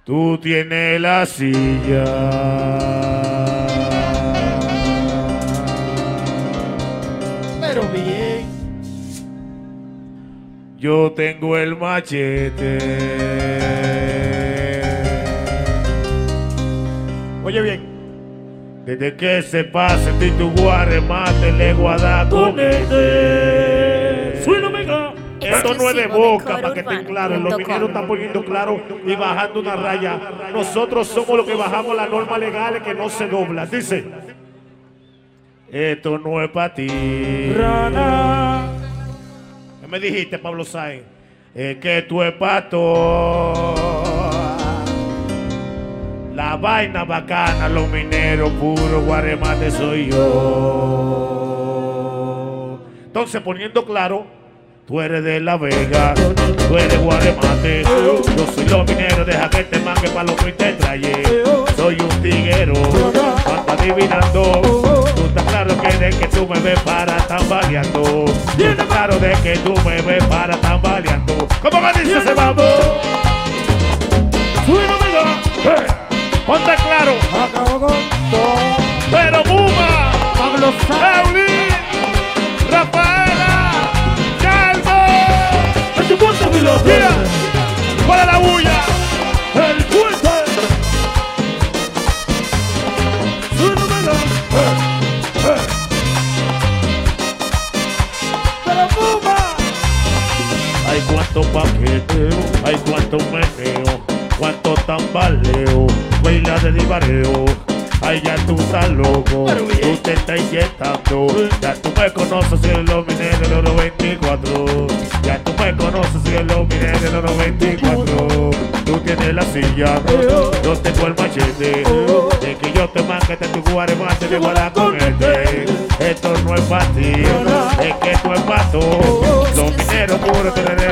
Tú tienes la silla. Pero bien. Yo tengo el machete. Oye bien. Desde que se pase tu guaremate le guarda con este. Suena mega. Esto no es de boca, para que estén claros. Los mineros están poniendo claro y bajando una raya. Nosotros somos los que bajamos las normas legales que no se doblan. Dice, esto no es para ti. Rana. ¿Qué me dijiste, Pablo Sáenz? Es que tú es pato. La vaina bacana, los mineros puros, guaremate soy yo. Entonces, poniendo claro, tú eres de La Vega, tú eres guaremate. Yo soy los mineros, deja que te mangue pa' lo que te traye. Soy un tiguero, cuando adivinando. Tú estás claro que de que tú me ves para tambaleando. Tú estás claro de que tú me ves para tambaleando. ¿Cómo me dice ese babo? ¡Suena, amiga! Ponte claro. Acabo con todo. Pero Buma, Pablo Sáenz. Euli, Rafaela, Calvo. ¡En tu punto, piloto! Mira, ¿cuál es la bulla? ¡El fuerte! ¡Suena mega! ¡Pero Puma! Hay cuánto paqueteo, hay cuánto meneo, cuánto tambaleo, baila de divareo. Ay, ya tú estás loco, tú te estás inyectando. Ya tú me conoces, si eres los mineros de los 24. Ya tú me conoces, si eres los mineros de los 24. Tú tienes la silla, yo tengo el machete. De que yo te manguete tu guaremate, te voy a comerte. Esto no es para ti, es que tú es pato. Los mineros puros te